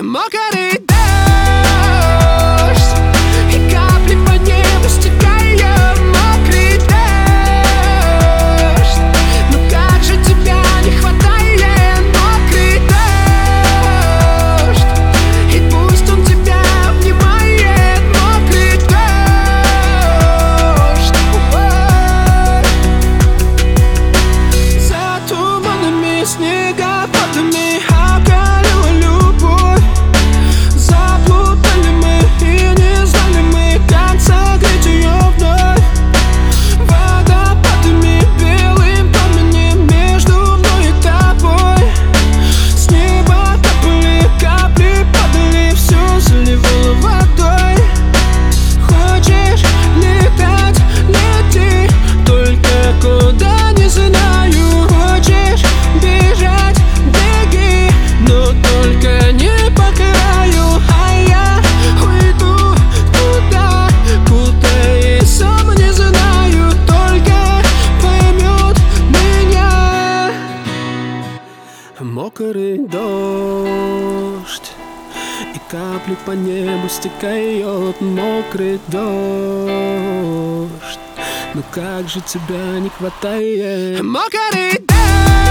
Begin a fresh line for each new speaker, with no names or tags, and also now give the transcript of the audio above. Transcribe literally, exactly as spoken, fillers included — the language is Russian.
Мокрый дождь, и капли по небу стекают. Мокрый дождь, ну как же тебя не хватает. Мокрый дождь, и пусть он тебя обнимает. Мокрый дождь, за туманами, снегопадами околела любовь. Заплутали мы и не знали мы, как согреть ее вновь. Водопадами, белым пламенем между мной и тобой. С неба капали, капли падали, все заливало водой. Хочешь летать, лети, только куда не знаю. Хочешь бежать, беги, но только не по краю. А я уйду туда, куда и сам не знаю. Только поймет меня. Мокрый дождь, и капли по небу стекают. Мокрый дождь, ну как же тебя не хватает. Мокрый дождь.